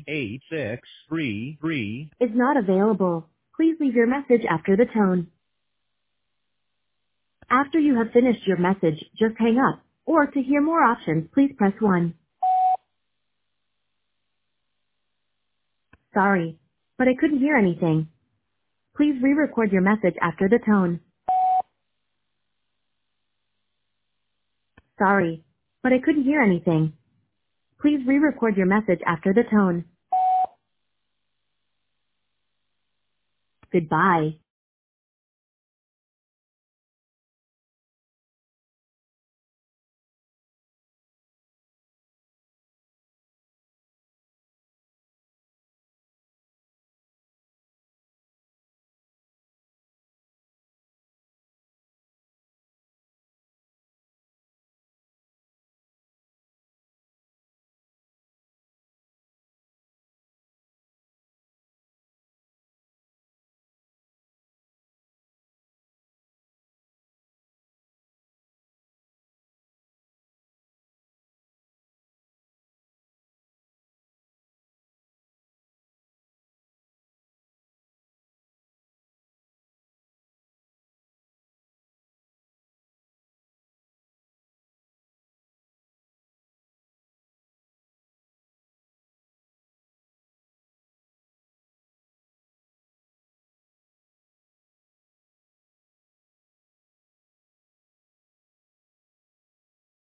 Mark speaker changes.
Speaker 1: 98633
Speaker 2: is not available. Please leave your message after the tone. After you have finished your message, just hang up. Or to hear more options, please press 1. Sorry, but I couldn't hear anything. Please re-record your message after the tone. Sorry, but I couldn't hear anything. Please re-record your message after the tone. Goodbye.